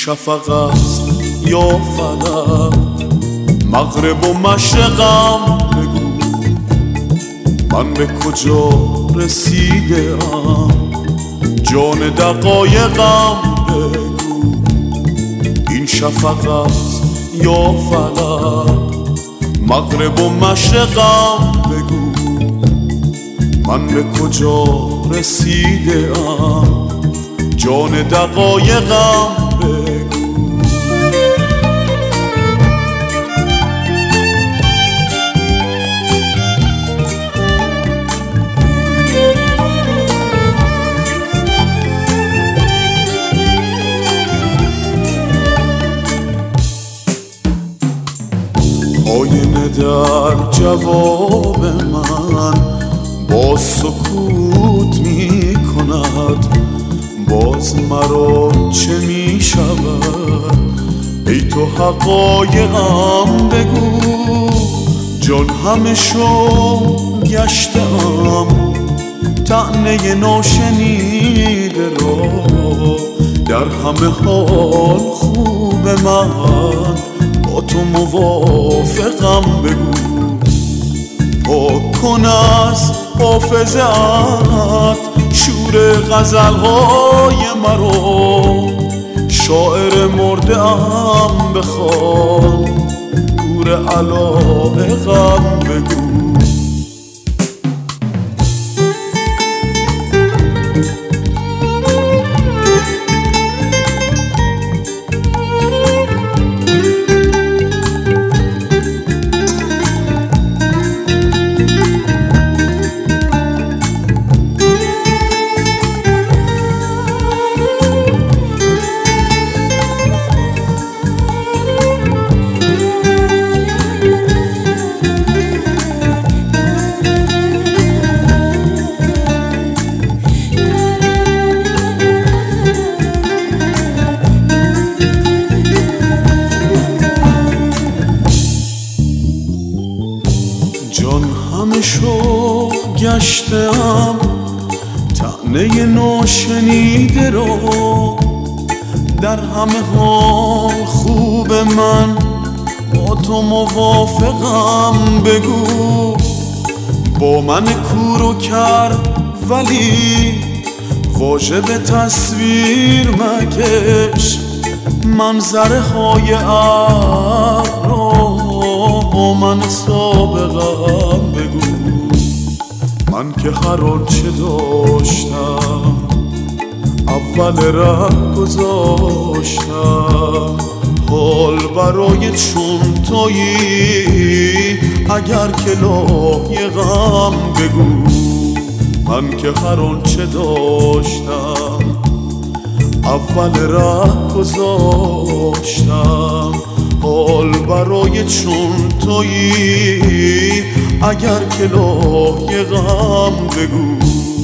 شفق است یا فلک، مغرب و مشرقم بگو من به کجا رسیده ام. جان دقایقم بگو این شفق است یا فلک، مغرب و مشرقم بگو من به کجا رسیده ام. جان دقایقم بگو. آینه در جواب من باز سکوت می کند، باز مرا چه می شود ای تو حقایقم بگو. جان همه شو گشتم طعنه ناشنیده را، در همه حال خوب من با تو موافقم بگو. پاک کن از حافظه‌ات شور غزل‌های مرا، شاعر مرده ام بخوان گور علایقم بگو. جان همه شوق گشتم طعنه ناشنیده را، در همه حال خوب من با تو موافقم بگو. با من کور و کر ولی واژه به تصویر مکش، منظره های عقل را با من سابقم بگو. من که هر آنچه داشتم اول ره گذاشتم، حال برای چون تویی اگر که لایقم بگو. من که هر آنچه داشتم اول ره گذاشتم، حال برای چون تویی اگر که لایقم بگو.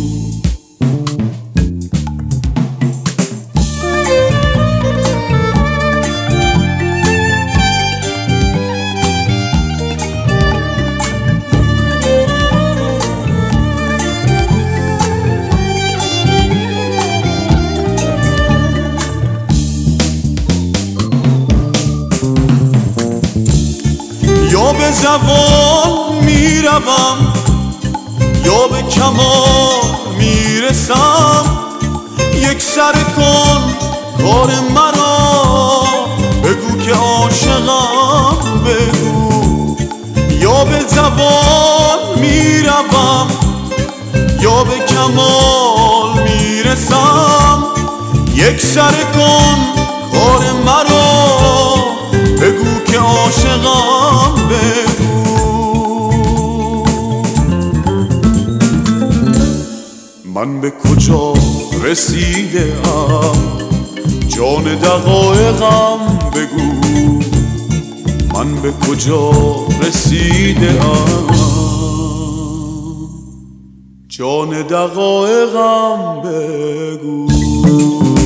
یا به زوال میروم یا به کمال میرسم، یک سر کن کار مرا بگو که عاشقم بگو. یا به زوال میروم یا به کمال میرسم، یک سر کن کار مرا بگو که عاشقم بگو. من به کجا رسیده ام، جان دقایقم بگو من به کجا رسیده ام. جان دقایقم بگو.